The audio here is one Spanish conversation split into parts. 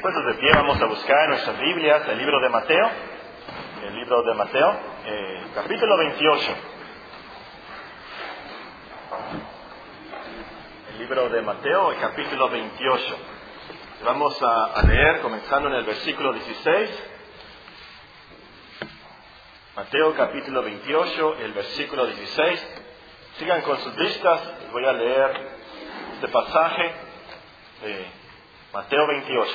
Puestos de pie, vamos a buscar en nuestras Biblias el libro de Mateo. El libro de Mateo, capítulo 28. El libro de Mateo, capítulo 28. Vamos a leer comenzando en el versículo 16. Mateo capítulo 28, el versículo 16. Sigan con sus vistas, les voy a leer este pasaje de Mateo 28.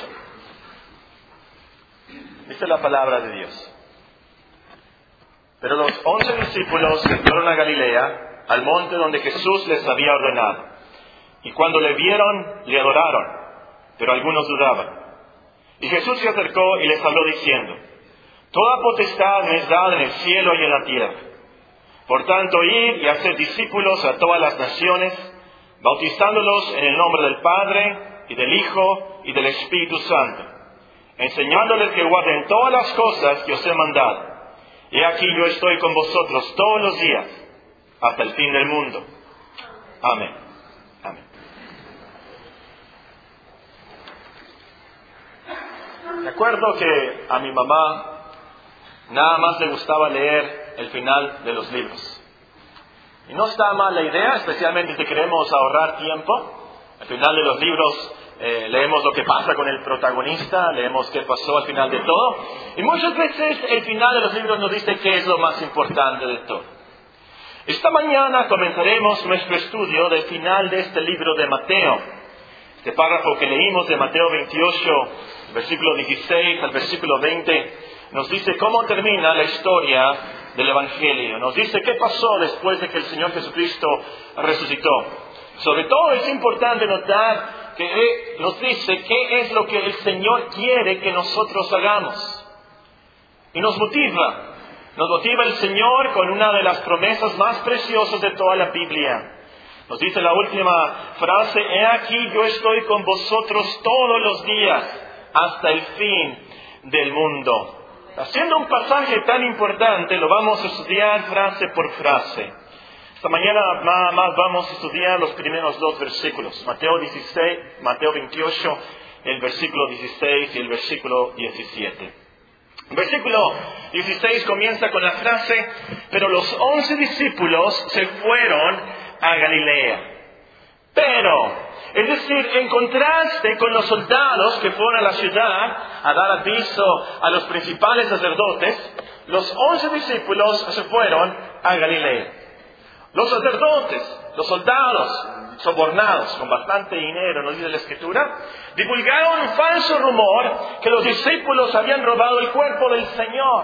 Dice la palabra de Dios. Pero los 11 discípulos se fueron a Galilea, al monte donde Jesús les había ordenado. Y cuando le vieron, le adoraron, pero algunos dudaban. Y Jesús se acercó y les habló diciendo: Toda potestad me es dada en el cielo y en la tierra. Por tanto, id y haced discípulos a todas las naciones, bautizándolos en el nombre del Padre, y del Hijo, y del Espíritu Santo, enseñándoles que guarden todas las cosas que os he mandado. Y aquí yo estoy con vosotros todos los días, hasta el fin del mundo. Amén. Amén. Recuerdo que a mi mamá nada más le gustaba leer el final de los libros. Y no está mal la idea, especialmente si queremos ahorrar tiempo. Al final de los libros leemos lo que pasa con el protagonista, leemos qué pasó al final de todo. Y muchas veces el final de los libros nos dice qué es lo más importante de todo. Esta mañana comenzaremos nuestro estudio del final de este libro de Mateo. Este párrafo que leímos de Mateo 28, versículo 16 al versículo 20, nos dice cómo termina la historia del Evangelio. Nos dice qué pasó después de que el Señor Jesucristo resucitó. Sobre todo es importante notar que nos dice qué es lo que el Señor quiere que nosotros hagamos. Y nos motiva el Señor con una de las promesas más preciosas de toda la Biblia. Nos dice la última frase: He aquí yo estoy con vosotros todos los días hasta el fin del mundo. Haciendo un pasaje tan importante, lo vamos a estudiar frase por frase. Esta mañana nada más vamos a estudiar los primeros dos versículos. Mateo 28, el versículo 16 y el versículo 17. El versículo 16 comienza con la frase: Pero los 11 discípulos se fueron a Galilea. Pero, es decir, en contraste con los soldados que fueron a la ciudad a dar aviso a los principales sacerdotes, los 11 discípulos se fueron a Galilea. Los sacerdotes, los soldados, sobornados con bastante dinero, nos dice la Escritura, divulgaron un falso rumor que los discípulos habían robado el cuerpo del Señor.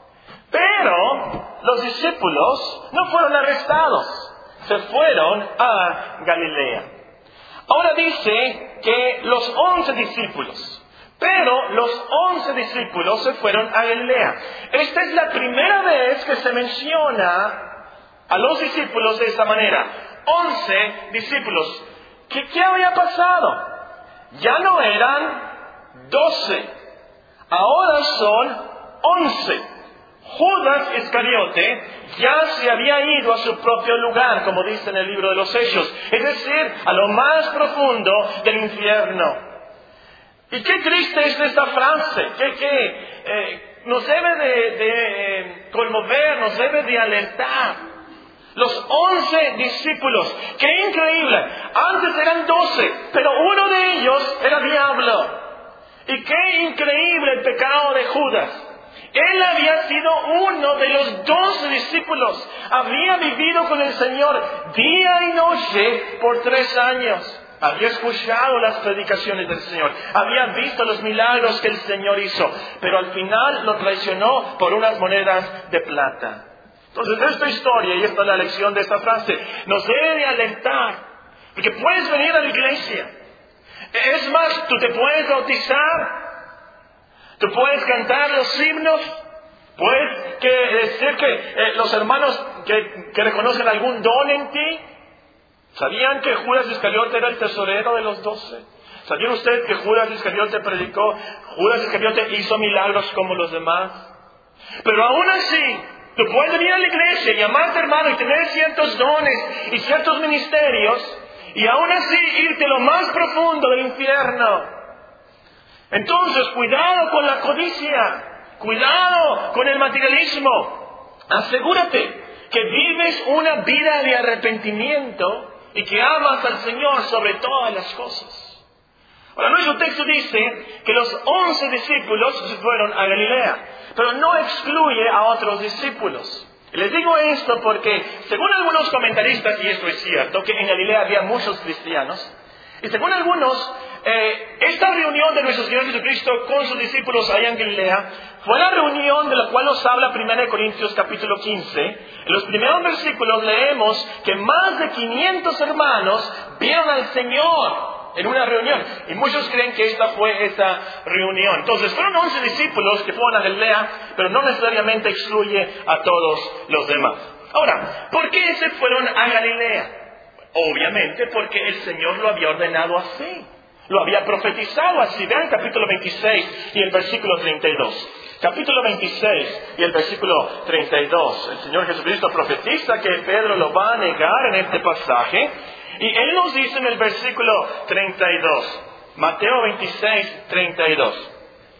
Pero los discípulos no fueron arrestados, se fueron a Galilea. Ahora dice que los 11 discípulos, pero los 11 discípulos se fueron a Galilea. Esta es la primera vez que se menciona a los discípulos de esta manera. 11 discípulos. ¿Qué había pasado? Ya no eran 12. Ahora son 11. Judas Iscariote ya se había ido a su propio lugar, como dice en el libro de los Hechos. Es decir, a lo más profundo del infierno. Y qué triste es esta frase. Nos debe de conmover, nos debe de alertar. Los 11 discípulos, qué increíble. Antes eran 12, pero uno de ellos era diablo. Y qué increíble el pecado de Judas. Él había sido uno de los 12 discípulos. Había vivido con el Señor día y noche por 3 años. Había escuchado las predicaciones del Señor. Había visto los milagros que el Señor hizo. Pero al final lo traicionó por unas monedas de plata. Entonces esta historia, y esta es la lección de esta frase, nos debe alentar. Porque puedes venir a la iglesia. Es más, tú te puedes bautizar. Tú puedes cantar los himnos. Puedes decir que los hermanos que reconocen algún don en ti. ¿Sabían que Judas Iscariote era el tesorero de los 12? ¿Sabían ustedes que Judas Iscariote predicó? Judas Iscariote hizo milagros como los demás. Pero aún así, tú puedes venir a la iglesia, llamarte hermano y tener ciertos dones y ciertos ministerios, y aún así irte a lo más profundo del infierno. Entonces, cuidado con la codicia, cuidado con el materialismo. Asegúrate que vives una vida de arrepentimiento y que amas al Señor sobre todas las cosas. Ahora, nuestro texto dice que los 11 discípulos se fueron a Galilea, pero no excluye a otros discípulos. Les digo esto porque, según algunos comentaristas, y esto es cierto, que en Galilea había muchos cristianos, y según algunos, esta reunión de nuestro Señor Jesucristo con sus discípulos allá en Galilea fue la reunión de la cual nos habla 1 Corintios capítulo 15. En los primeros versículos leemos que más de 500 hermanos vieron al Señor en una reunión. Y muchos creen que esta fue esa reunión. Entonces, fueron 11 discípulos que fueron a Galilea, pero no necesariamente excluye a todos los demás. Ahora, ¿por qué se fueron a Galilea? Obviamente porque el Señor lo había ordenado así. Lo había profetizado así. Vean el capítulo 26 y el versículo 32. Capítulo 26 y el versículo 32. El Señor Jesucristo profetiza que Pedro lo va a negar en este pasaje. Y Él nos dice en el versículo 32. Mateo 26, 32.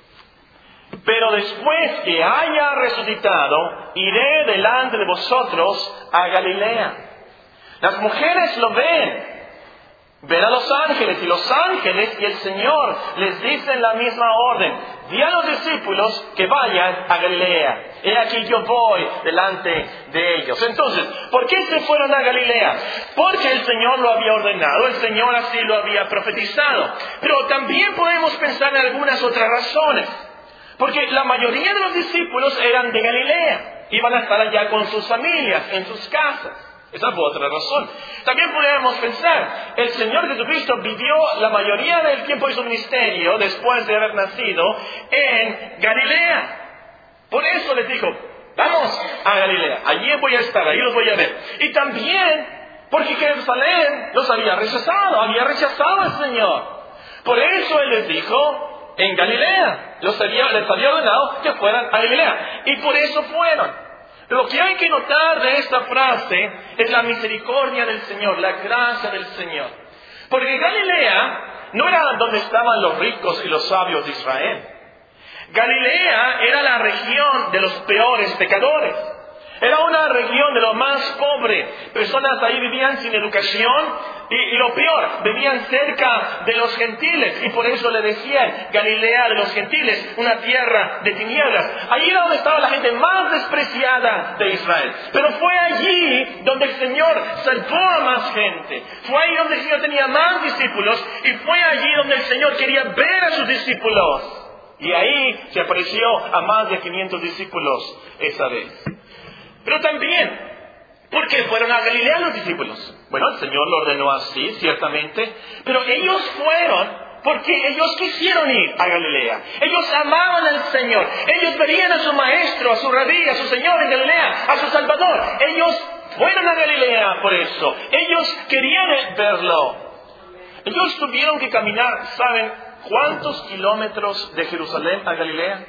Pero después que haya resucitado, iré delante de vosotros a Galilea. Las mujeres lo ven. Ven a los ángeles, y los ángeles y el Señor les dicen la misma orden. Di a los discípulos que vayan a Galilea. He aquí yo voy delante de ellos. Entonces, ¿por qué se fueron a Galilea? Porque el Señor lo había ordenado, el Señor así lo había profetizado. Pero también podemos pensar en algunas otras razones. Porque la mayoría de los discípulos eran de Galilea. Iban a estar allá con sus familias, en sus casas. Esa fue otra razón. También podríamos pensar, el Señor Jesucristo vivió la mayoría del tiempo de su ministerio, después de haber nacido, en Galilea. Por eso les dijo, vamos a Galilea, allí voy a estar, ahí los voy a ver. Y también porque Jerusalén los había rechazado al Señor. Por eso Él les dijo, en Galilea, les había ordenado que fueran a Galilea. Y por eso fueron. Lo que hay que notar de esta frase es la misericordia del Señor, la gracia del Señor. Porque Galilea no era donde estaban los ricos y los sabios de Israel. Galilea era la región de los peores pecadores. Era una región de lo más pobre. Personas ahí vivían sin educación y lo peor, vivían cerca de los gentiles. Y por eso le decían Galilea de los gentiles, una tierra de tinieblas. Allí era donde estaba la gente más despreciada de Israel. Pero fue allí donde el Señor salvó a más gente. Fue ahí donde el Señor tenía más discípulos. Y fue allí donde el Señor quería ver a sus discípulos. Y ahí se apareció a más de 500 discípulos esa vez. Pero también, ¿por qué fueron a Galilea los discípulos? Bueno, el Señor lo ordenó así, ciertamente, pero ellos fueron porque ellos quisieron ir a Galilea. Ellos amaban al Señor. Ellos verían a su maestro, a su rabí, a su Señor en Galilea, a su Salvador. Ellos fueron a Galilea por eso. Ellos querían verlo. Ellos tuvieron que caminar, ¿saben cuántos kilómetros de Jerusalén a Galilea?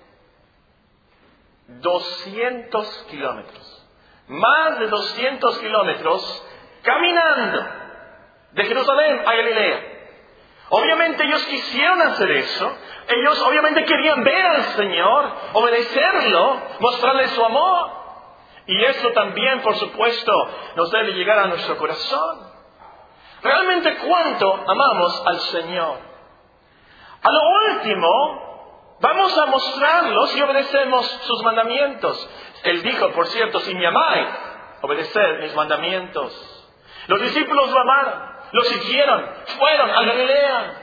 200 kilómetros. Más de 200 kilómetros caminando de Jerusalén a Galilea. Obviamente ellos quisieron hacer eso. Ellos obviamente querían ver al Señor, obedecerlo, mostrarle su amor. Y eso también, por supuesto, nos debe llegar a nuestro corazón. Realmente cuánto amamos al Señor. A lo último, vamos a mostrarlos si obedecemos sus mandamientos. Él dijo, por cierto, si me amáis, obedeced mis mandamientos. Los discípulos lo amaron, lo siguieron, fueron a Galilea.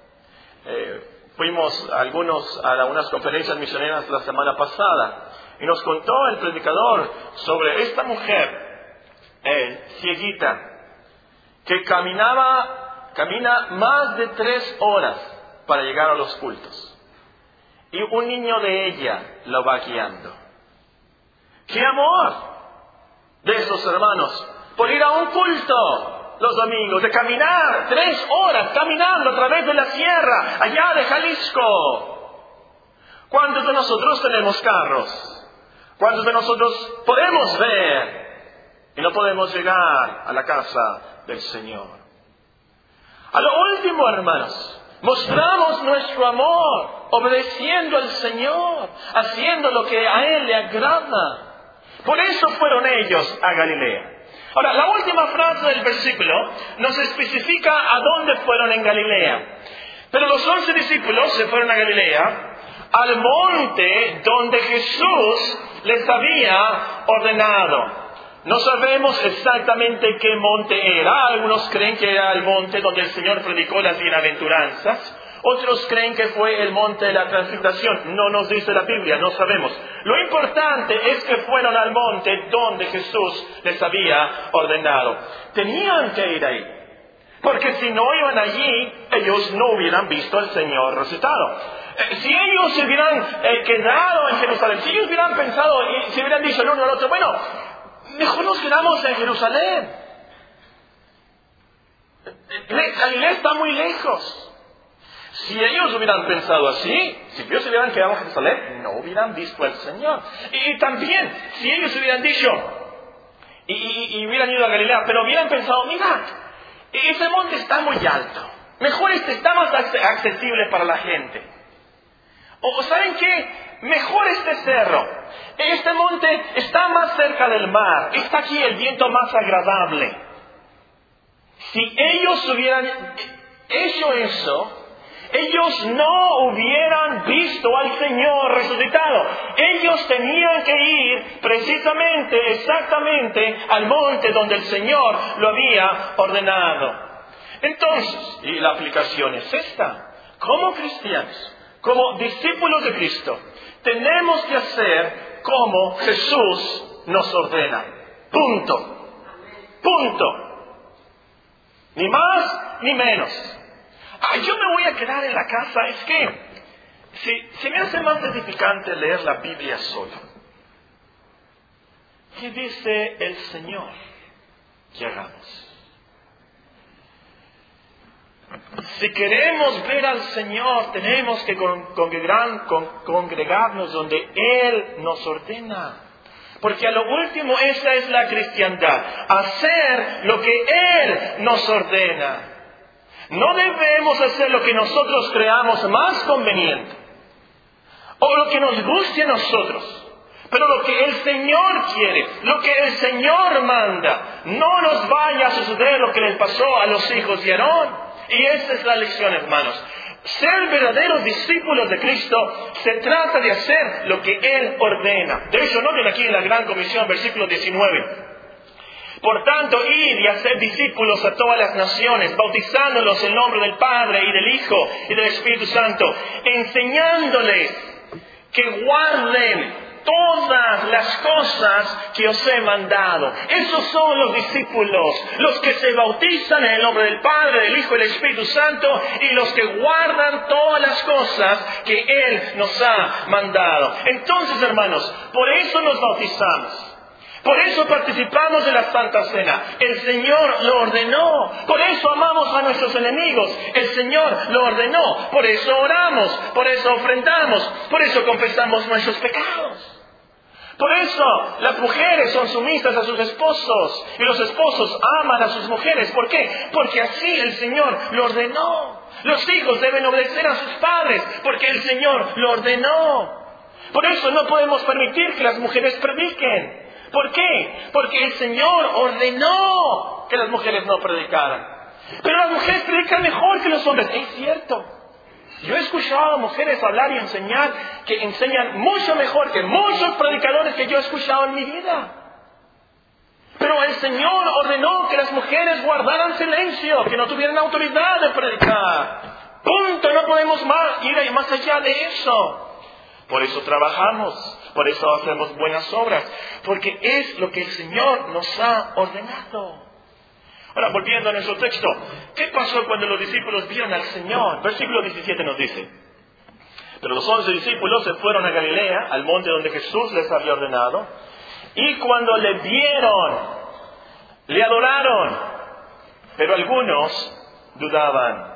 Fuimos a algunas conferencias misioneras la semana pasada y nos contó el predicador sobre esta mujer, cieguita, que camina más de 3 horas para llegar a los cultos. Y un niño de ella lo va guiando. ¡Qué amor de esos hermanos! Por ir a un culto los domingos, de caminar 3 horas, caminando a través de la sierra, allá de Jalisco. ¿Cuántos de nosotros tenemos carros? ¿Cuántos de nosotros podemos ver y no podemos llegar a la casa del Señor? A lo último, hermanos, Mostramos nuestro amor, obedeciendo al Señor, haciendo lo que a Él le agrada. Por eso fueron ellos a Galilea. Ahora, la última frase del versículo nos especifica a dónde fueron en Galilea. Pero los 11 discípulos se fueron a Galilea, al monte donde Jesús les había ordenado. No sabemos exactamente qué monte era. Algunos creen que era el monte donde el Señor predicó las bienaventuranzas. Otros creen que fue el monte de la transfiguración. No nos dice la Biblia, no sabemos. Lo importante es que fueron al monte donde Jesús les había ordenado. Tenían que ir ahí. Porque si no iban allí, ellos no hubieran visto al Señor resucitado. Si ellos se hubieran quedado en Jerusalén, si ellos hubieran pensado y se hubieran dicho el uno al otro, bueno, mejor nos quedamos en Jerusalén. Galilea está muy lejos. Si ellos hubieran pensado así, si ellos se hubieran quedado en Jerusalén, no hubieran visto al Señor. Y también, si ellos hubieran dicho, y hubieran ido a Galilea, pero hubieran pensado, mira, ese monte está muy alto. Mejor está más accesible para la gente. O ¿saben qué? Mejor este cerro. Este monte está más cerca del mar. Está aquí el viento más agradable. Si ellos hubieran hecho eso, ellos no hubieran visto al Señor resucitado. Ellos tenían que ir precisamente, exactamente, al monte donde el Señor lo había ordenado. Entonces, y la aplicación es esta. Como cristianos, como discípulos de Cristo, tenemos que hacer como Jesús nos ordena. Punto. Punto. Ni más ni menos. Yo me voy a quedar en la casa. Es que se me hace más edificante leer la Biblia solo. ¿Qué dice el Señor que hagamos? Si queremos ver al Señor, tenemos que congregarnos donde Él nos ordena. Porque a lo último esa es la cristiandad. Hacer lo que Él nos ordena. No debemos hacer lo que nosotros creamos más conveniente. O lo que nos guste a nosotros. Pero lo que el Señor quiere, lo que el Señor manda. No nos vaya a suceder lo que les pasó a los hijos de Aarón. Y esa es la lección, hermanos. Ser verdaderos discípulos de Cristo se trata de hacer lo que Él ordena. De hecho, noten aquí en la Gran Comisión, versículo 19. Por tanto, id y haced discípulos a todas las naciones, bautizándolos en nombre del Padre y del Hijo y del Espíritu Santo, enseñándoles que guarden todas las cosas que os he mandado. Esos son los discípulos, los que se bautizan en el nombre del Padre, del Hijo y del Espíritu Santo, y los que guardan todas las cosas que Él nos ha mandado. Entonces, hermanos, por eso nos bautizamos. Por eso participamos de la Santa Cena. El Señor lo ordenó. Por eso amamos a nuestros enemigos. El Señor lo ordenó. Por eso oramos. Por eso ofrendamos. Por eso confesamos nuestros pecados. Por eso las mujeres son sumisas a sus esposos. Y los esposos aman a sus mujeres. ¿Por qué? Porque así el Señor lo ordenó. Los hijos deben obedecer a sus padres. Porque el Señor lo ordenó. Por eso no podemos permitir que las mujeres prediquen. ¿Por qué? Porque el Señor ordenó que las mujeres no predicaran. Pero las mujeres predican mejor que los hombres. Es cierto. Yo he escuchado a mujeres hablar y enseñar que enseñan mucho mejor que muchos predicadores que yo he escuchado en mi vida. Pero el Señor ordenó que las mujeres guardaran silencio, que no tuvieran autoridad de predicar. Punto. No podemos ir más allá de eso. Por eso trabajamos. Por eso hacemos buenas obras, porque es lo que el Señor nos ha ordenado. Ahora, volviendo a nuestro texto, ¿qué pasó cuando los discípulos vieron al Señor? Versículo 17 nos dice: pero los 11 discípulos se fueron a Galilea, al monte donde Jesús les había ordenado, y cuando le vieron, le adoraron, pero algunos dudaban.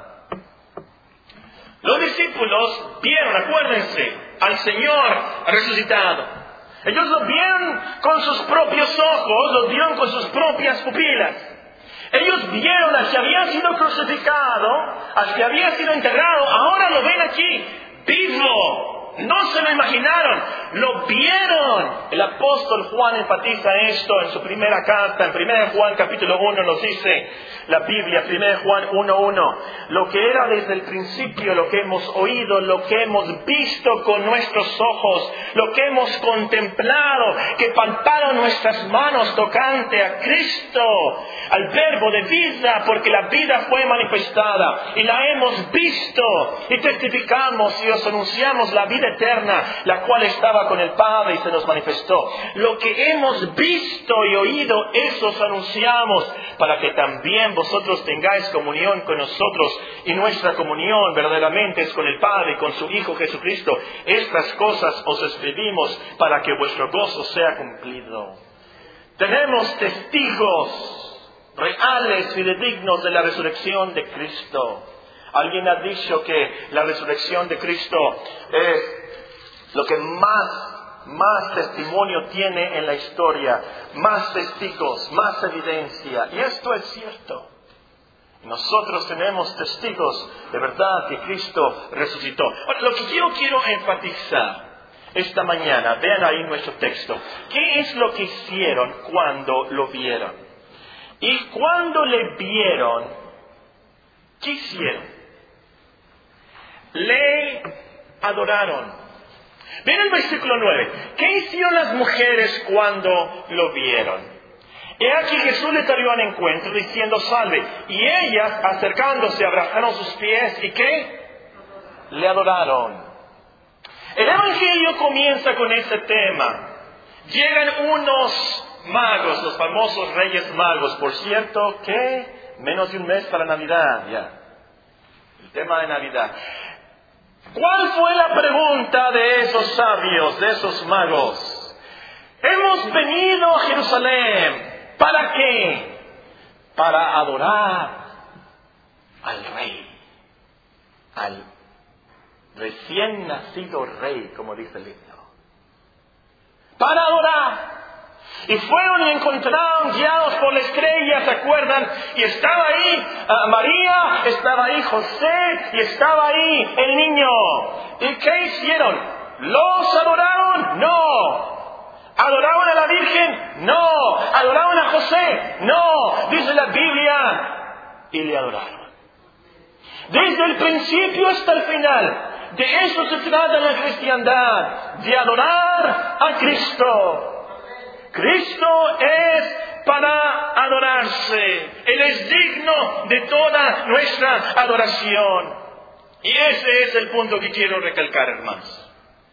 Los discípulos vieron, acuérdense, al Señor resucitado. Ellos lo vieron con sus propios ojos, lo vieron con sus propias pupilas. Ellos vieron al que había sido crucificado, al que había sido enterrado, ahora lo ven aquí, vivo. No se lo imaginaron, lo vieron. El apóstol Juan enfatiza esto en su primera carta, en 1 Juan capítulo 1 nos dice la Biblia, 1 Juan 1:1, lo que era desde el principio, lo que hemos oído, lo que hemos visto con nuestros ojos, lo que hemos contemplado, que palparon nuestras manos tocante a Cristo, al verbo de vida, porque la vida fue manifestada y la hemos visto y testificamos y os anunciamos la vida eterna, la cual estaba con el Padre y se nos manifestó. Lo que hemos visto y oído, eso os anunciamos, para que también vosotros tengáis comunión con nosotros, y nuestra comunión verdaderamente es con el Padre y con su Hijo Jesucristo. Estas cosas os escribimos para que vuestro gozo sea cumplido. Tenemos testigos reales y fidedignos de la resurrección de Cristo. Alguien ha dicho que la resurrección de Cristo es lo que más testimonio tiene en la historia, más testigos, más evidencia. Y esto es cierto. Nosotros tenemos testigos de verdad que Cristo resucitó. Ahora, lo que yo quiero enfatizar esta mañana, vean ahí nuestro texto. ¿Qué es lo que hicieron cuando lo vieron? Y cuando le vieron, ¿qué hicieron? Le adoraron. Ven el versículo 9. ¿Qué hicieron las mujeres cuando lo vieron? He aquí Jesús les salió al encuentro diciendo salve. Y ellas, acercándose, abrazaron sus pies. ¿Y qué? Le adoraron. El Evangelio comienza con ese tema. Llegan unos magos, los famosos Reyes Magos. Por cierto, que menos de un mes para Navidad ya. El tema de Navidad. ¿Cuál fue la pregunta de esos sabios, de esos magos? Hemos venido a Jerusalén. ¿Para qué? Para adorar al Rey. Al recién nacido Rey, como dice el himno. Para adorar. Y fueron y encontraron, guiados por la estrella, ¿se acuerdan? Y estaba ahí María, estaba ahí José, y estaba ahí el niño. ¿Y qué hicieron? ¿Los adoraron? No. ¿Adoraron a la Virgen? No. ¿Adoraron a José? No. Dice la Biblia, y le adoraron. Desde el principio hasta el final, de eso se trata la cristiandad, de adorar a Cristo. Cristo es para adorarse. Él es digno de toda nuestra adoración. Y ese es el punto que quiero recalcar, hermanos.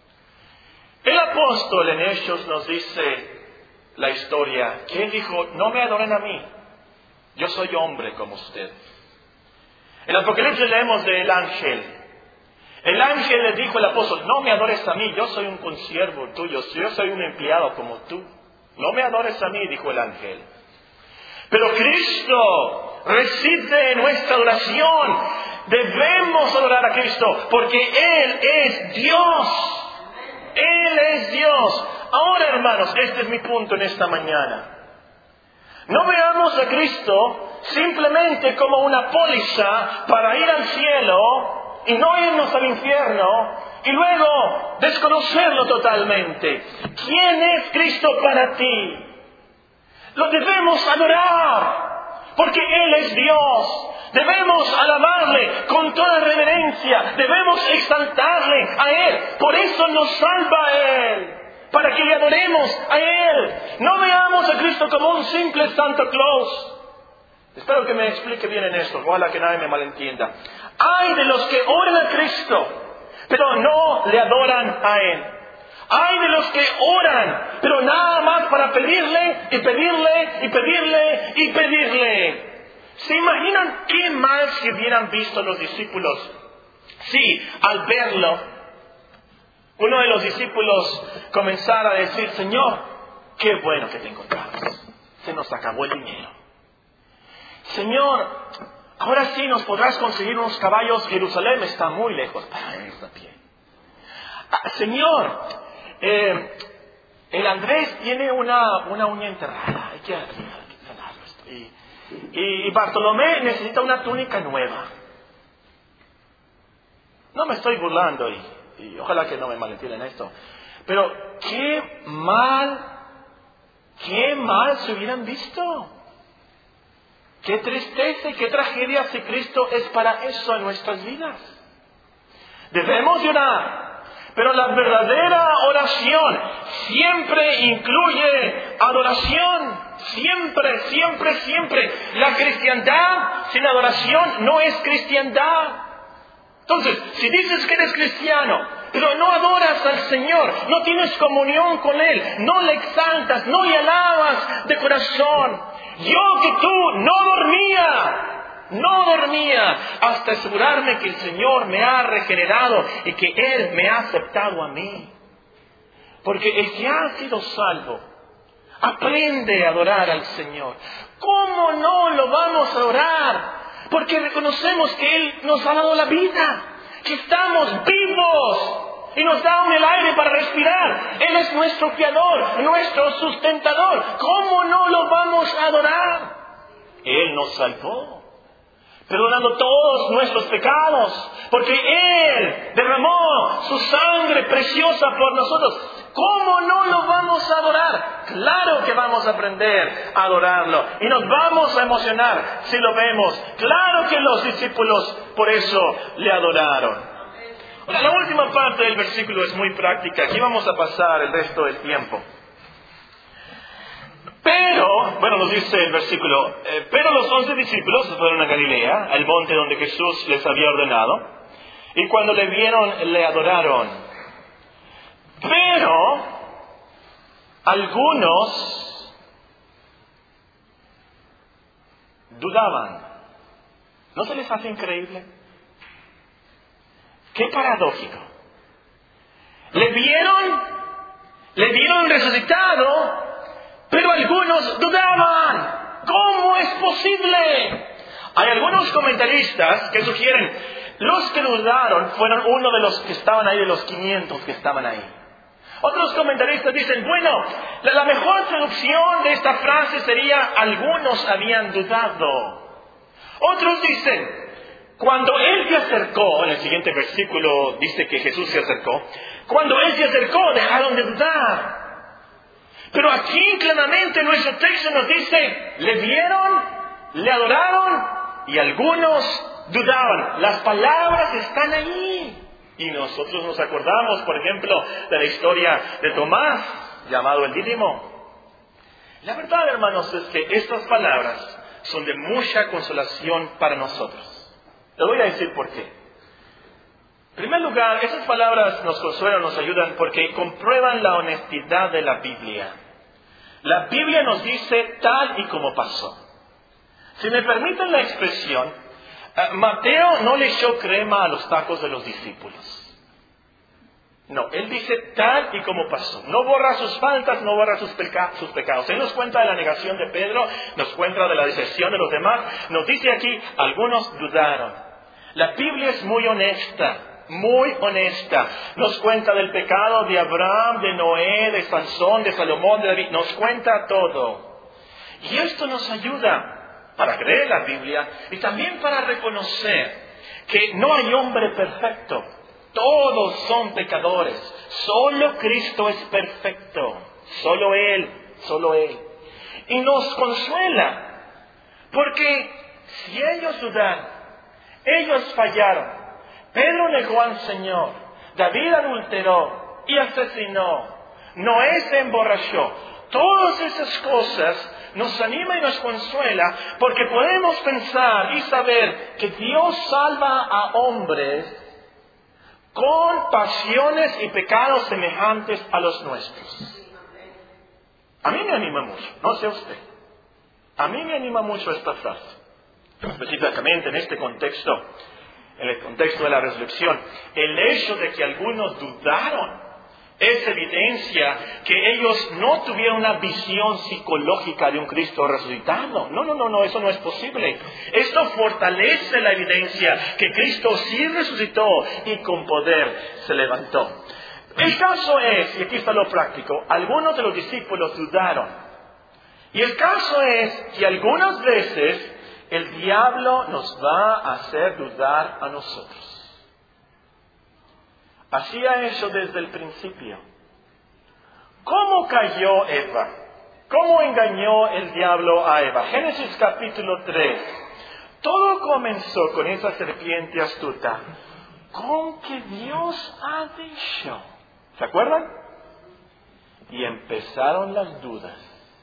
El apóstol en Hechos nos dice la historia que él dijo, no me adoren a mí, yo soy hombre como ustedes. En Apocalipsis leemos del ángel. El ángel le dijo al apóstol, no me adores a mí, yo soy un consiervo tuyo, yo soy un empleado como tú. No me adores a mí, dijo el ángel. Pero Cristo reside en nuestra adoración. Debemos adorar a Cristo porque Él es Dios. Él es Dios. Ahora, hermanos, este es mi punto en esta mañana. No veamos a Cristo simplemente como una póliza para ir al cielo y no irnos al infierno y luego desconocerlo totalmente. ¿Quién es Cristo para ti? Lo debemos adorar, porque Él es Dios. Debemos alabarle con toda reverencia. Debemos exaltarle a Él. Por eso nos salva a Él, para que le adoremos a Él. No veamos a Cristo como un simple Santa Claus. Espero que me explique bien en esto, ojalá que nadie me malentienda. Hay de los que oran a Cristo, pero no le adoran a Él. Hay de los que oran, pero nada más para pedirle, y pedirle, y pedirle, y pedirle. ¿Se imaginan qué mal que hubieran visto los discípulos? Sí, al verlo, uno de los discípulos comenzara a decir, Señor, qué bueno que te encontramos. Se nos acabó el dinero. Señor, ahora sí nos podrás conseguir unos caballos. Jerusalén está muy lejos para ir a pie. Señor, el Andrés tiene una uña enterrada. Hay que sanarlo esto. Y Bartolomé necesita una túnica nueva. No me estoy burlando y ojalá que no me malentiendan esto. Pero qué mal se hubieran visto. Qué tristeza y qué tragedia si Cristo es para eso en nuestras vidas. Debemos orar, pero la verdadera oración siempre incluye adoración. Siempre, siempre, siempre. La cristiandad sin adoración no es cristiandad. Entonces, si dices que eres cristiano, pero no adoras al Señor, no tienes comunión con Él, no le exaltas, no le alabas de corazón. Yo que tú no dormía hasta asegurarme que el Señor me ha regenerado y que Él me ha aceptado a mí. Porque el que ha sido salvo aprende a adorar al Señor. ¿Cómo no lo vamos a adorar? Porque reconocemos que Él nos ha dado la vida, que estamos vivos y nos da el aire para respirar. Él es nuestro Creador, nuestro sustentador. ¿Cómo no lo vamos a adorar? Él nos salvó, perdonando todos nuestros pecados, porque Él derramó su sangre preciosa por nosotros. ¿Cómo no lo vamos a adorar? Claro que vamos a aprender a adorarlo y nos vamos a emocionar si lo vemos. Claro que los discípulos por eso le adoraron. Ahora, la última parte del versículo es muy práctica. Aquí vamos a pasar el resto del tiempo. Pero, nos dice el versículo, pero los 11 discípulos se fueron a Galilea, al monte donde Jesús les había ordenado, y cuando le vieron, le adoraron. Pero algunos dudaban. ¿No se les hace increíble? ¡Qué paradójico! Le vieron resucitado, pero algunos dudaban. ¿Cómo es posible? Hay algunos comentaristas que sugieren, los que dudaron fueron uno de los que estaban ahí, de los 500 que estaban ahí. Otros comentaristas dicen, la mejor traducción de esta frase sería, algunos habían dudado. Otros dicen, cuando Él se acercó, en el siguiente versículo dice que Jesús se acercó, cuando Él se acercó dejaron de dudar. Pero aquí claramente nuestro texto nos dice, le vieron, le adoraron y algunos dudaban. Las palabras están ahí. Y nosotros nos acordamos, por ejemplo, de la historia de Tomás, llamado el Dídimo. La verdad, hermanos, es que estas palabras son de mucha consolación para nosotros. Les voy a decir por qué. En primer lugar, esas palabras nos consuelan, nos ayudan porque comprueban la honestidad de la Biblia. La Biblia nos dice tal y como pasó. Si me permiten la expresión, Mateo no le echó crema a los tacos de los discípulos. No, él dice tal y como pasó. No borra sus faltas, no borra sus pecados. Él nos cuenta de la negación de Pedro, nos cuenta de la deserción de los demás. Nos dice aquí, algunos dudaron. La Biblia es muy honesta. Muy honesta. Nos cuenta del pecado de Abraham, de Noé, de Sansón, de Salomón, de David. Nos cuenta todo. Y esto nos ayuda para creer la Biblia y también para reconocer que no hay hombre perfecto. Todos son pecadores. Solo Cristo es perfecto. Solo Él. Solo Él. Y nos consuela. Porque si ellos dudaron, ellos fallaron. Pedro negó al Señor. David adulteró y asesinó. Noé se emborrachó. Todas esas cosas nos anima y nos consuela porque podemos pensar y saber que Dios salva a hombres con pasiones y pecados semejantes a los nuestros. A mí me anima mucho, no sé usted. A mí me anima mucho esta frase. Específicamente en este contexto, en el contexto de la resurrección, el hecho de que algunos dudaron es evidencia que ellos no tuvieron una visión psicológica de un Cristo resucitado. No, eso no es posible. Esto fortalece la evidencia que Cristo sí resucitó y con poder se levantó. El caso es, y aquí está lo práctico, algunos de los discípulos dudaron. Y el caso es que algunas veces el diablo nos va a hacer dudar a nosotros. Así ha hecho desde el principio. ¿Cómo cayó Eva? ¿Cómo engañó el diablo a Eva? Génesis capítulo 3. Todo comenzó con esa serpiente astuta, con que Dios ha dicho. ¿Se acuerdan? Y empezaron las dudas.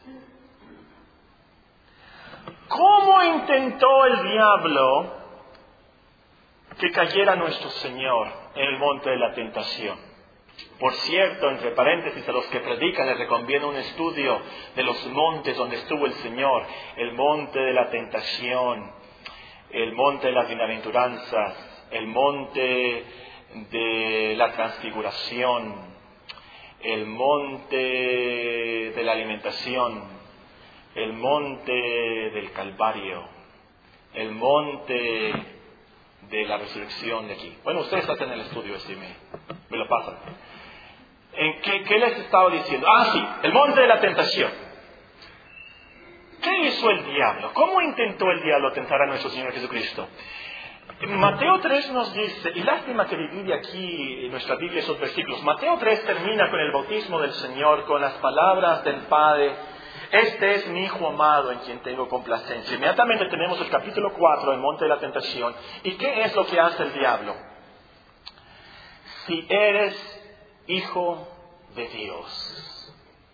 ¿Cómo intentó el diablo que cayera nuestro Señor en el monte de la tentación? Por cierto, entre paréntesis, a los que predican les recomiendo un estudio de los montes donde estuvo el Señor. El monte de la tentación, el monte de las bienaventuranzas, el monte de la transfiguración, el monte de la alimentación, el monte del Calvario, el monte de la resurrección de aquí. Bueno, ustedes hacen el estudio, así me lo pasan. ¿Qué les estaba diciendo? Sí, el monte de la tentación. ¿Qué hizo el diablo? ¿Cómo intentó el diablo tentar a nuestro Señor Jesucristo? Mateo 3 nos dice, y lástima que divide aquí en nuestra Biblia esos versículos. Mateo 3 termina con el bautismo del Señor, con las palabras del Padre: este es mi Hijo amado en quien tengo complacencia. Inmediatamente tenemos el capítulo 4 del monte de la tentación. ¿Y qué es lo que hace el diablo? Si eres hijo de Dios.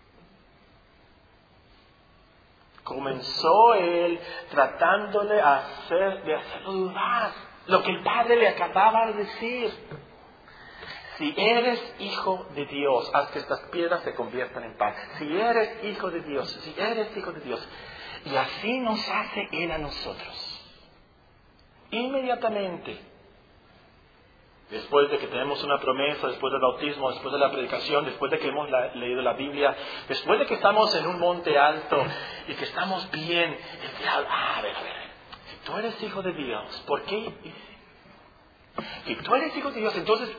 Comenzó él tratándole de hacerlo dudar lo que el Padre le acababa de decir. Si eres hijo de Dios, haz que estas piedras se conviertan en pan. Si eres hijo de Dios, si eres hijo de Dios. Y así nos hace Él a nosotros. Inmediatamente, después de que tenemos una promesa, después del bautismo, después de la predicación, después de que hemos leído la Biblia, después de que estamos en un monte alto y que estamos bien, el diablo, a ver, si tú eres hijo de Dios, ¿por qué? Si tú eres hijo de Dios, entonces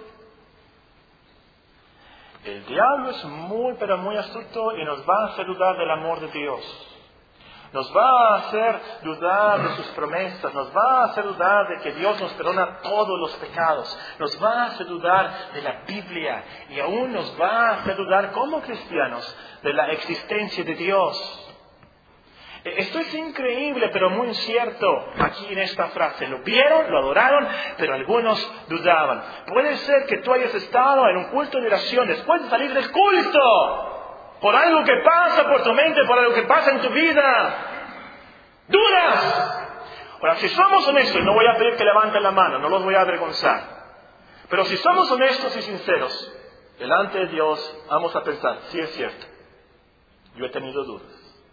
el diablo es muy, pero muy astuto y nos va a hacer dudar del amor de Dios. Nos va a hacer dudar de sus promesas, nos va a hacer dudar de que Dios nos perdona todos los pecados, nos va a hacer dudar de la Biblia y aún nos va a hacer dudar como cristianos de la existencia de Dios. Esto es increíble, pero muy cierto aquí en esta frase. Lo vieron, lo adoraron, pero algunos dudaban. Puede ser que tú hayas estado en un culto de oración después de salir del culto, por algo que pasa por tu mente, por algo que pasa en tu vida. ¡Dudas! Ahora, si somos honestos, no voy a pedir que levanten la mano, no los voy a avergonzar. Pero si somos honestos y sinceros, delante de Dios, vamos a pensar, sí es cierto, yo he tenido dudas.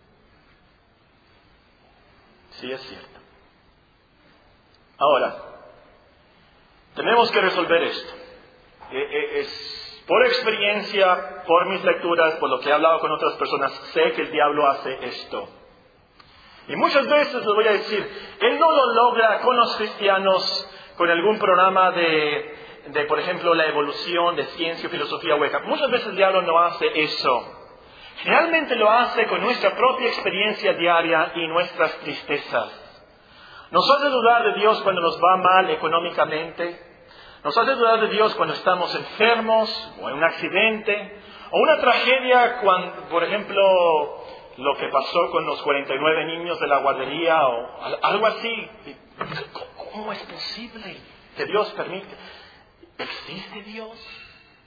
Sí es cierto. Ahora, tenemos que resolver esto. Es por experiencia, por mis lecturas, por lo que he hablado con otras personas, sé que el diablo hace esto. Y muchas veces les voy a decir, él no lo logra con los cristianos, con algún programa de por ejemplo, la evolución, de ciencia o filosofía hueca. Muchas veces el diablo no hace eso. Realmente lo hace con nuestra propia experiencia diaria y nuestras tristezas. Nos hace dudar de Dios cuando nos va mal económicamente. Nos hace dudar de Dios cuando estamos enfermos o en un accidente. O una tragedia, cuando, por ejemplo, lo que pasó con los 49 niños de la guardería o algo así. ¿Cómo es posible que Dios permite? ¿Existe Dios?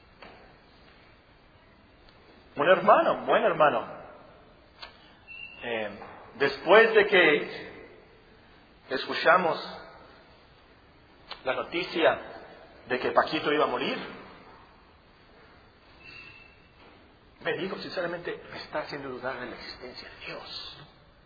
Un hermano, buen hermano, después de que escuchamos la noticia de que Paquito iba a morir, me dijo sinceramente, me está haciendo dudar de la existencia de Dios.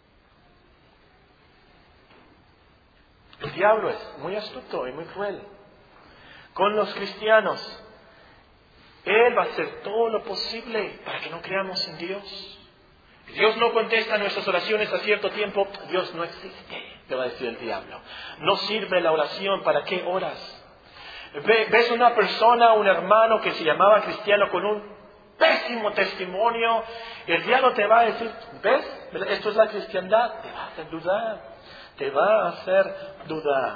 El diablo es muy astuto y muy cruel con los cristianos. Él va a hacer todo lo posible para que no creamos en Dios. Si Dios no contesta nuestras oraciones a cierto tiempo, Dios no existe, te va a decir el diablo. No sirve la oración, ¿para qué oras? Ves una persona, un hermano que se llamaba cristiano con un pésimo testimonio. El diablo te va a decir, ¿ves? Esto es la cristiandad. Te va a hacer dudar. Te va a hacer dudar.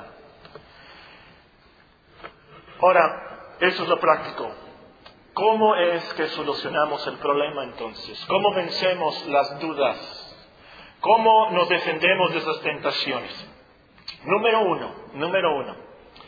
Ahora, eso es lo práctico. ¿Cómo es que solucionamos el problema entonces? ¿Cómo vencemos las dudas? ¿Cómo nos defendemos de esas tentaciones? Número uno.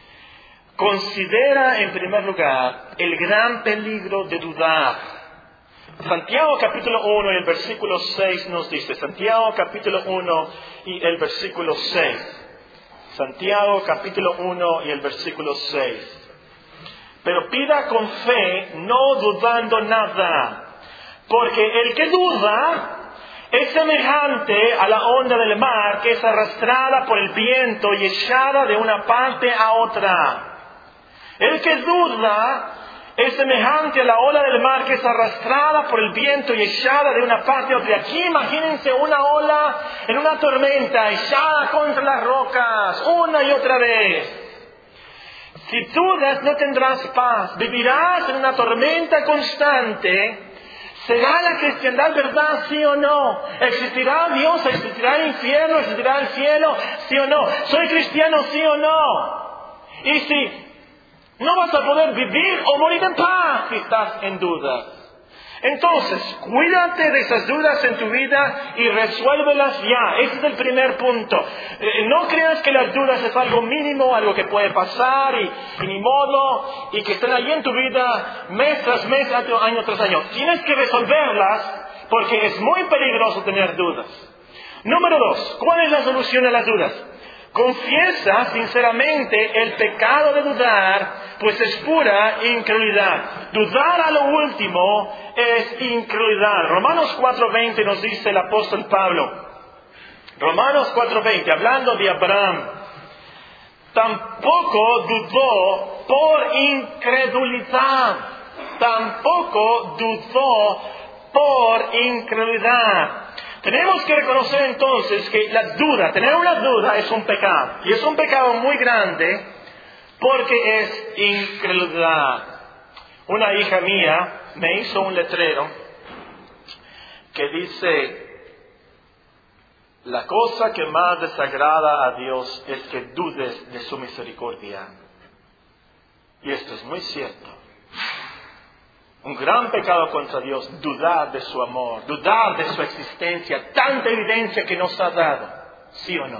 Considera en primer lugar el gran peligro de dudar. Santiago capítulo 1 y el versículo 6 nos dice, Santiago capítulo 1 y el versículo 6. Santiago capítulo 1 y el versículo 6. Pero pida con fe, no dudando nada, porque el que duda es semejante a la onda del mar que es arrastrada por el viento y echada de una parte a otra. El que duda es semejante a la ola del mar que es arrastrada por el viento y echada de una parte a otra. Y aquí imagínense una ola en una tormenta echada contra las rocas una y otra vez. Si dudas no tendrás paz, vivirás en una tormenta constante. ¿Será la cristiandad verdad, sí o no? ¿Existirá Dios? ¿Existirá el infierno? ¿Existirá el cielo? ¿Sí o no? ¿Soy cristiano, sí o no? Y si no vas a poder vivir o morir en paz si estás en dudas. Entonces, cuídate de esas dudas en tu vida y resuélvelas ya. Ese es el primer punto. No creas que las dudas es algo mínimo, algo que puede pasar y ni modo, y que estén ahí en tu vida mes tras mes, año tras año. Tienes que resolverlas porque es muy peligroso tener dudas. Número 2. ¿Cuál es la solución a las dudas? Confiesa sinceramente el pecado de dudar, pues es pura incredulidad. Dudar a lo último es incredulidad. Romanos 4:20 nos dice el apóstol Pablo. Romanos 4:20, hablando de Abraham. Tampoco dudó por incredulidad. Tampoco dudó por incredulidad. Tenemos que reconocer entonces que la duda, tener una duda es un pecado. Y es un pecado muy grande porque es incredulidad. Una hija mía me hizo un letrero que dice, la cosa que más desagrada a Dios es que dudes de su misericordia. Y esto es muy cierto. Un gran pecado contra Dios, dudar de su amor, dudar de su existencia, tanta evidencia que nos ha dado, ¿sí o no?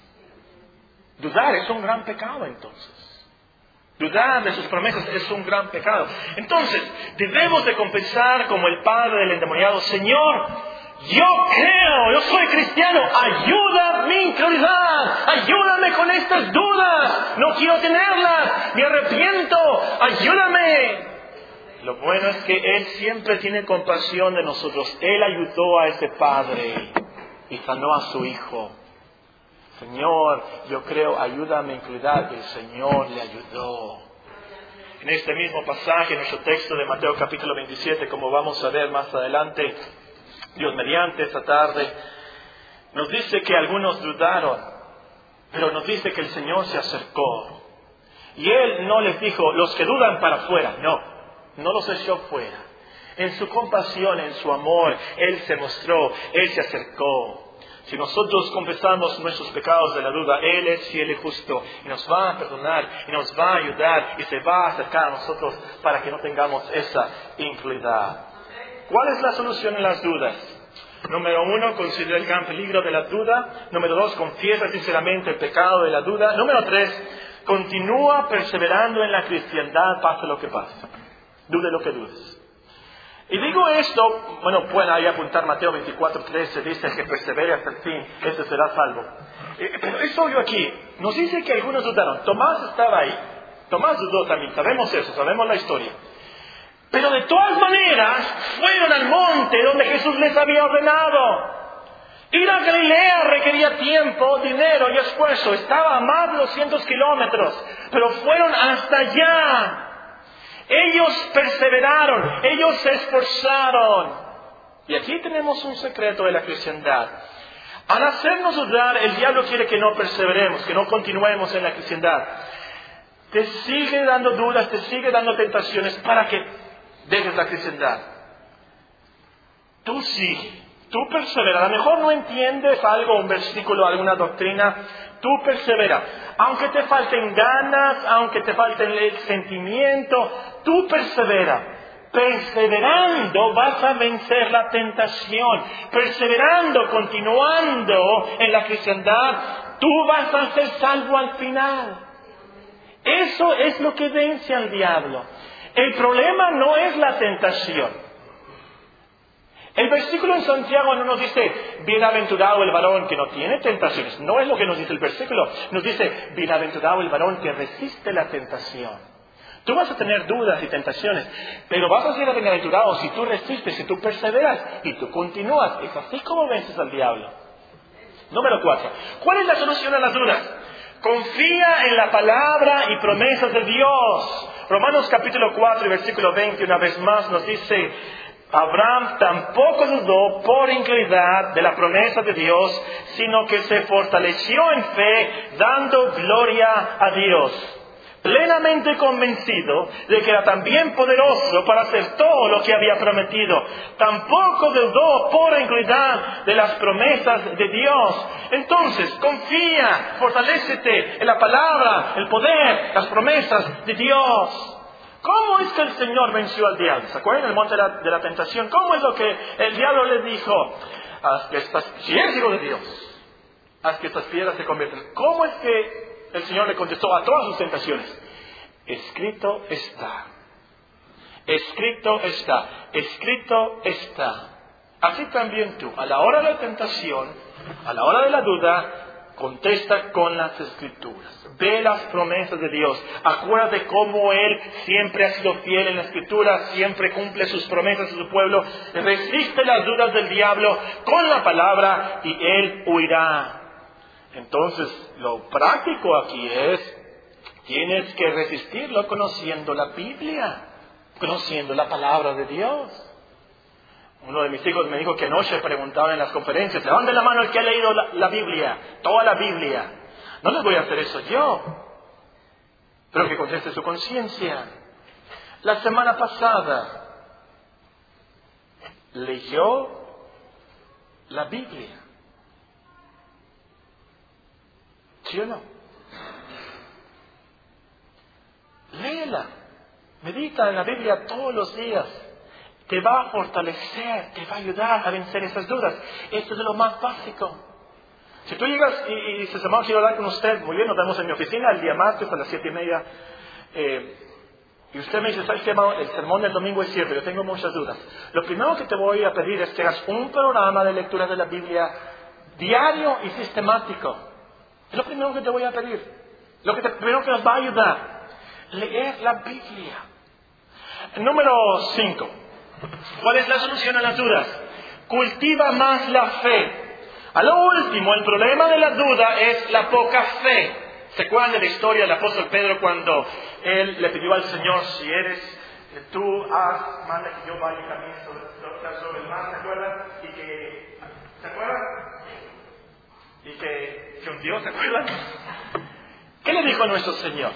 Dudar es un gran pecado entonces. Dudar de sus promesas es un gran pecado. Entonces, debemos de confesar como el padre del endemoniado, Señor, yo creo, yo soy cristiano, ayuda mi incredulidad, ayúdame con estas dudas, no quiero tenerlas, me arrepiento, ayúdame. Lo bueno es que Él siempre tiene compasión de nosotros. Él ayudó a ese padre y sanó a su hijo. Señor, yo creo, ayúdame a incredulidad. Y el Señor le ayudó. En este mismo pasaje, en nuestro texto de Mateo capítulo 27, como vamos a ver más adelante, Dios mediante esta tarde, nos dice que algunos dudaron, pero nos dice que el Señor se acercó. Y Él no les dijo, los que dudan para afuera, no los echó fuera. En su compasión, en su amor, Él se mostró, Él se acercó. Si nosotros confesamos nuestros pecados de la duda, Él es fiel y justo y nos va a perdonar y nos va a ayudar y se va a acercar a nosotros para que no tengamos esa incredulidad. ¿Cuál es la solución a las dudas? Número 1, considera el gran peligro de la duda. Número 2, confiesa sinceramente el pecado de la duda. Número 3, continúa perseverando en la cristiandad, pase lo que pase. Dude lo que dudes. Y digo esto, pueden ahí apuntar Mateo 24:13, dice que persevere hasta el fin, ese será salvo. Pero es obvio aquí, nos dice que algunos dudaron. Tomás estaba ahí, Tomás dudó también, sabemos eso, sabemos la historia. Pero de todas maneras, fueron al monte donde Jesús les había ordenado. Ir a Galilea requería tiempo, dinero y esfuerzo, estaba a más de 200 kilómetros, pero fueron hasta allá. Ellos perseveraron, ellos se esforzaron. Y aquí tenemos un secreto de la cristiandad. Al hacernos dudar, el diablo quiere que no perseveremos, que no continuemos en la cristiandad. Te sigue dando dudas, te sigue dando tentaciones para que dejes la cristiandad. tú sigue, tú persevera. A lo mejor no entiendes algo, un versículo, alguna doctrina, tú persevera. Aunque te falten ganas, aunque te falten el sentimiento, tú persevera. Perseverando vas a vencer la tentación. Perseverando, continuando en la cristiandad, tú vas a ser salvo al final. Eso es lo que vence al diablo. El problema no es la tentación. El versículo en Santiago no nos dice, bienaventurado el varón que no tiene tentaciones. No es lo que nos dice el versículo. Nos dice, bienaventurado el varón que resiste la tentación. Tú vas a tener dudas y tentaciones, pero vas a ser bienaventurado si tú resistes, si tú perseveras y tú continúas. Es así como vences al diablo. Número 4. ¿Cuál es la solución a las dudas? Confía en la palabra y promesas de Dios. Romanos capítulo 4 y versículo 20 una vez más nos dice, Abraham tampoco dudó por incredulidad de la promesa de Dios, sino que se fortaleció en fe, dando gloria a Dios, plenamente convencido de que era también poderoso para hacer todo lo que había prometido. Tampoco dudó por incredulidad de las promesas de Dios. Entonces, confía, fortalécete en la palabra, el poder, las promesas de Dios. ¿Cómo es que el Señor venció al diablo? ¿Se acuerdan del monte de la tentación? ¿Cómo es lo que el diablo le dijo? Si eres hijo de Dios, haz que estas piedras se conviertan. ¿Cómo es que el Señor le contestó a todas sus tentaciones? Escrito está. Escrito está. Escrito está. Así también tú, a la hora de la tentación, a la hora de la duda, contesta con las Escrituras. Ve las promesas de Dios. Acuérdate cómo Él siempre ha sido fiel en la Escritura, siempre cumple sus promesas a su pueblo. Resiste las dudas del diablo con la palabra y Él huirá. Entonces, lo práctico aquí es, tienes que resistirlo conociendo la Biblia, conociendo la palabra de Dios. Uno de mis hijos me dijo que anoche preguntaba en las conferencias, levante la mano el que ha leído la Biblia, toda la Biblia. No les voy a hacer eso yo, pero que conteste su conciencia. La semana pasada leyó la Biblia. ¿Sí o no? Léela, medita en la Biblia todos los días. Te va a fortalecer, te va a ayudar a vencer esas dudas. Esto es lo más básico. Si tú llegas y dices, hermano, quiero hablar con usted, muy bien, nos vemos en mi oficina el día martes a las 7:30. Y usted me dice, ¿sabes qué, hermano? El sermón del domingo es cierto, yo tengo muchas dudas. Lo primero que te voy a pedir es que hagas un programa de lectura de la Biblia diario y sistemático. Es lo primero que te voy a pedir. Primero que nos va a ayudar. Leer la Biblia. Número 5. ¿Cuál es la solución a las dudas? Cultiva más la fe. A lo último, el problema de la duda es la poca fe. ¿Se acuerdan de la historia del apóstol Pedro cuando él le pidió al Señor, si eres tú, manda que yo vaya y camine sobre el mar, ¿se acuerdan? ¿Se acuerdan? Y que hundió, ¿se acuerdan? ¿Qué le dijo a nuestro Señor?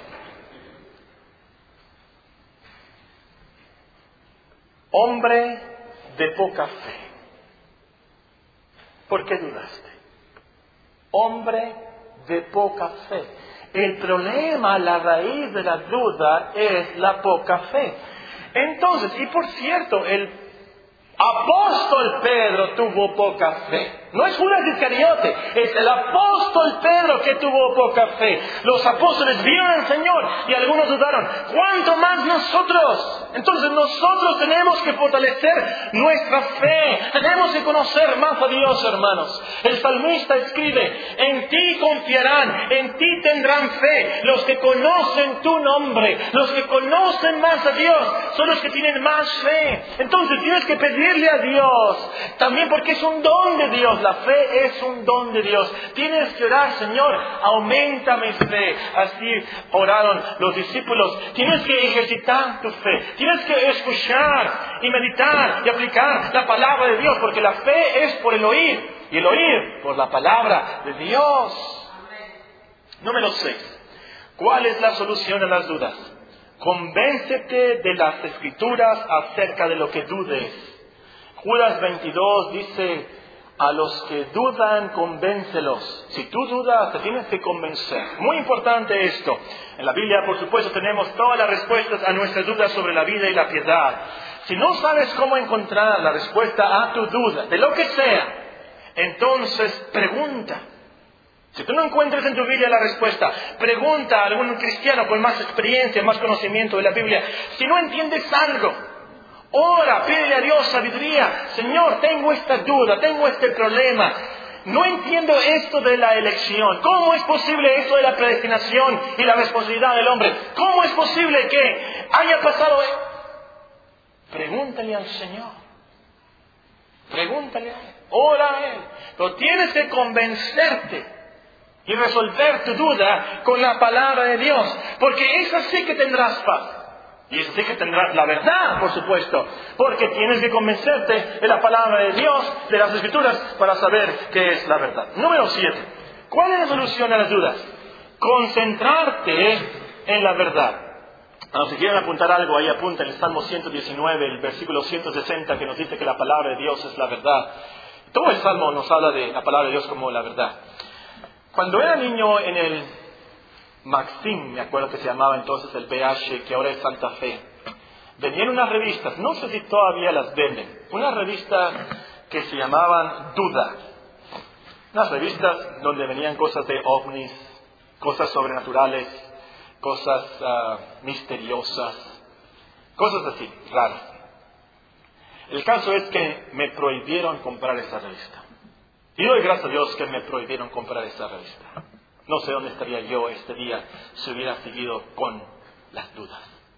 Hombre de poca fe, ¿por qué dudaste? Hombre de poca fe. El problema, la raíz de la duda es la poca fe. Entonces, y por cierto, el apóstol Pedro tuvo poca fe. No es Judas Iscariote, es el apóstol Pedro que tuvo poca fe. Los apóstoles vieron al Señor y algunos dudaron. ¿Cuánto más nosotros? Entonces nosotros tenemos que fortalecer nuestra fe. Tenemos que conocer más a Dios, hermanos. El salmista escribe, en ti confiarán, en ti tendrán fe. Los que conocen tu nombre, los que conocen más a Dios, son los que tienen más fe. Entonces tienes que pedirle a Dios, también porque es un don de Dios. La fe es un don de Dios. Tienes que orar, Señor, aumenta mi fe. Así oraron los discípulos. Tienes que ejercitar tu fe. Tienes que escuchar y meditar y aplicar la palabra de Dios, porque la fe es por el oír y el oír por la palabra de Dios. Número 6. ¿Cuál es la solución a las dudas? Convéncete de las Escrituras acerca de lo que dudes. Judas 22 dice, a los que dudan, convéncelos. Si tú dudas, te tienes que convencer. Muy importante esto. En la Biblia, por supuesto, tenemos todas las respuestas a nuestras dudas sobre la vida y la piedad. Si no sabes cómo encontrar la respuesta a tu duda, de lo que sea, entonces pregunta. Si tú no encuentras en tu Biblia la respuesta, pregunta a algún cristiano con más experiencia, más conocimiento de la Biblia. Si no entiendes algo, ora, pídele a Dios sabiduría. Señor, tengo esta duda, tengo este problema. No entiendo esto de la elección. ¿Cómo es posible esto de la predestinación y la responsabilidad del hombre? ¿Cómo es posible que haya pasado? Pregúntale al Señor. Pregúntale a Él. Ora a Él. Pero tienes que convencerte y resolver tu duda con la palabra de Dios. Porque esa sí que tendrás paz. Y eso sí que tendrás la verdad, por supuesto. Porque tienes que convencerte de la palabra de Dios, de las Escrituras, para saber qué es la verdad. Número 7. ¿Cuál es la solución a las dudas? Concentrarte en la verdad. Si quieren apuntar algo, ahí apunten el Salmo 119, el versículo 160, que nos dice que la palabra de Dios es la verdad. Todo el Salmo nos habla de la palabra de Dios como la verdad. Cuando era niño en el Maxim, me acuerdo que se llamaba entonces el PH, que ahora es Santa Fe, venían unas revistas, no sé si todavía las venden, unas revistas que se llamaban Duda. Unas revistas donde venían cosas de ovnis, cosas sobrenaturales, cosas misteriosas, cosas así, raras. El caso es que me prohibieron comprar esa revista. Y doy gracias a Dios que me prohibieron comprar esa revista. No sé dónde estaría yo este día si hubiera seguido con las dudas.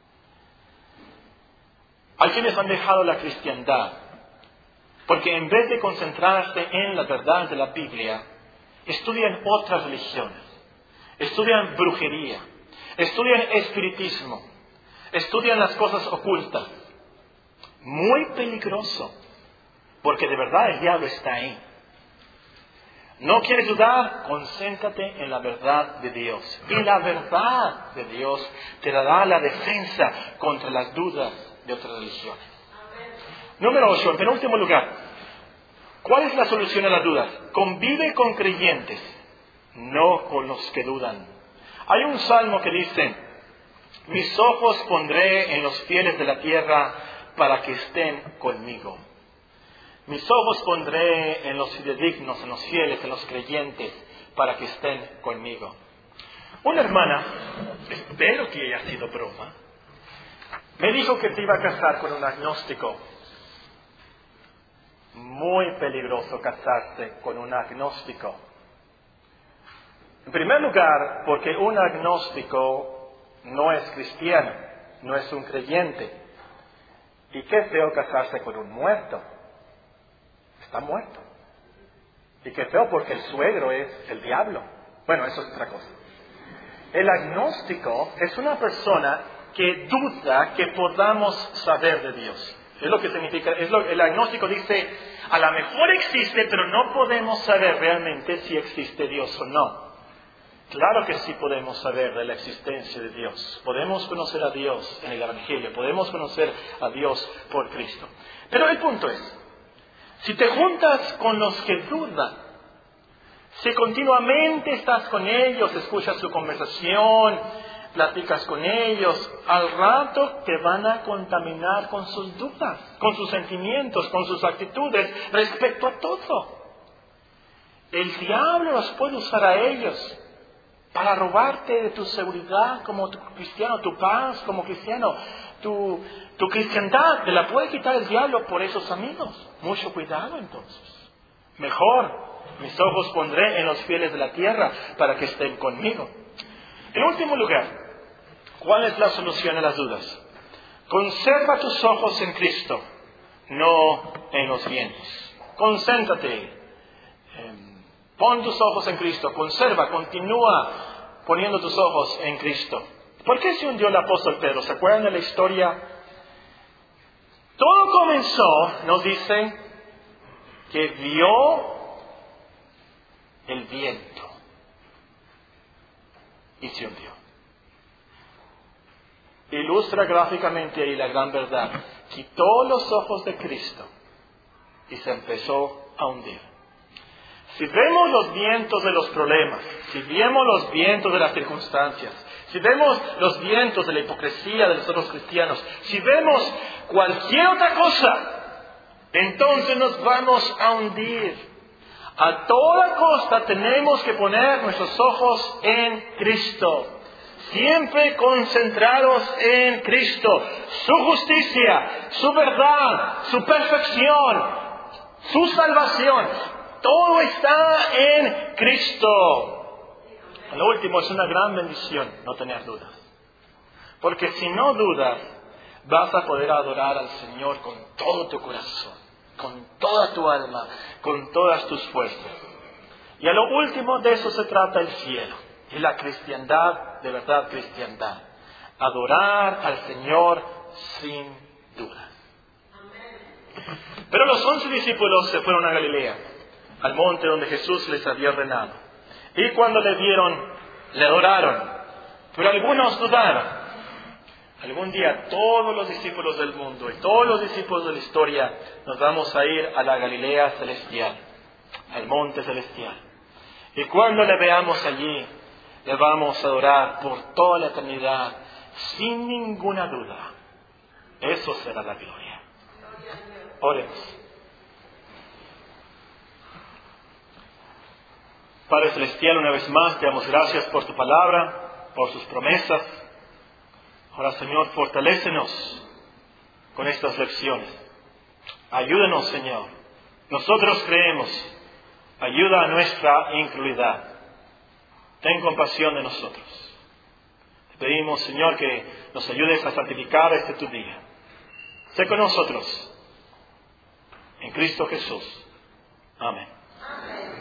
Hay quienes han dejado la cristiandad porque en vez de concentrarse en la verdad de la Biblia, estudian otras religiones, estudian brujería, estudian espiritismo, estudian las cosas ocultas. Muy peligroso, porque de verdad el diablo está ahí. ¿No quieres dudar? Concéntrate en la verdad de Dios. Y la verdad de Dios te dará la defensa contra las dudas de otras religiones. Número 8, en penúltimo lugar. ¿Cuál es la solución a las dudas? Convive con creyentes, no con los que dudan. Hay un salmo que dice, mis ojos pondré en los fieles de la tierra para que estén conmigo. Mis ojos pondré en los fidedignos, en los fieles, en los creyentes, para que estén conmigo. Una hermana, espero que haya sido broma, me dijo que se iba a casar con un agnóstico. Muy peligroso casarse con un agnóstico. En primer lugar, porque un agnóstico no es cristiano, no es un creyente. Y qué feo casarse con un muerto. Está muerto. Y qué feo porque el suegro es el diablo. Bueno, eso es otra cosa. El agnóstico es una persona que duda que podamos saber de Dios. Es lo que significa, el agnóstico dice, a lo mejor existe, pero no podemos saber realmente si existe Dios o no. Claro que sí podemos saber de la existencia de Dios. Podemos conocer a Dios en el Evangelio. Podemos conocer a Dios por Cristo. Pero el punto es, si te juntas con los que dudan, si continuamente estás con ellos, escuchas su conversación, platicas con ellos, al rato te van a contaminar con sus dudas, con sus sentimientos, con sus actitudes respecto a todo. El diablo los puede usar a ellos para robarte de tu seguridad como cristiano, tu paz como cristiano, tu cristiandad. Te la puede quitar el diablo por esos amigos. Mucho cuidado entonces. Mejor, mis ojos pondré en los fieles de la tierra para que estén conmigo. En último lugar, ¿cuál es la solución a las dudas? Conserva tus ojos en Cristo, no en los bienes. Concéntrate. Pon tus ojos en Cristo. Conserva, continúa poniendo tus ojos en Cristo. ¿Por qué se hundió el apóstol Pedro? ¿Se acuerdan de la historia? Todo comenzó, nos dice, que vio el viento y se hundió. Ilustra gráficamente ahí la gran verdad. Quitó los ojos de Cristo y se empezó a hundir. Si vemos los vientos de los problemas, si vemos los vientos de las circunstancias, si vemos los vientos de la hipocresía de los otros cristianos, si vemos cualquier otra cosa, entonces nos vamos a hundir. A toda costa tenemos que poner nuestros ojos en Cristo. Siempre concentrados en Cristo. Su justicia, su verdad, su perfección, su salvación. Todo está en Cristo. Lo último, es una gran bendición no tener dudas. Porque si no dudas, vas a poder adorar al Señor con todo tu corazón, con toda tu alma, con todas tus fuerzas. Y a lo último, de eso se trata el cielo. Y la cristiandad, de verdad cristiandad. Adorar al Señor sin dudas. Pero los 11 discípulos se fueron a Galilea, al monte donde Jesús les había ordenado. Y cuando le vieron, le adoraron. Pero algunos dudaron. Algún día todos los discípulos del mundo y todos los discípulos de la historia nos vamos a ir a la Galilea celestial, al monte celestial. Y cuando le veamos allí, le vamos a adorar por toda la eternidad, sin ninguna duda. Eso será la gloria. Oremos. Padre Celestial, una vez más te damos gracias por tu palabra, por sus promesas. Ahora, Señor, fortalécenos con estas lecciones. Ayúdanos, Señor. Nosotros creemos. Ayuda a nuestra incredulidad. Ten compasión de nosotros. Te pedimos, Señor, que nos ayudes a santificar este tu día. Sé con nosotros. En Cristo Jesús. Amén.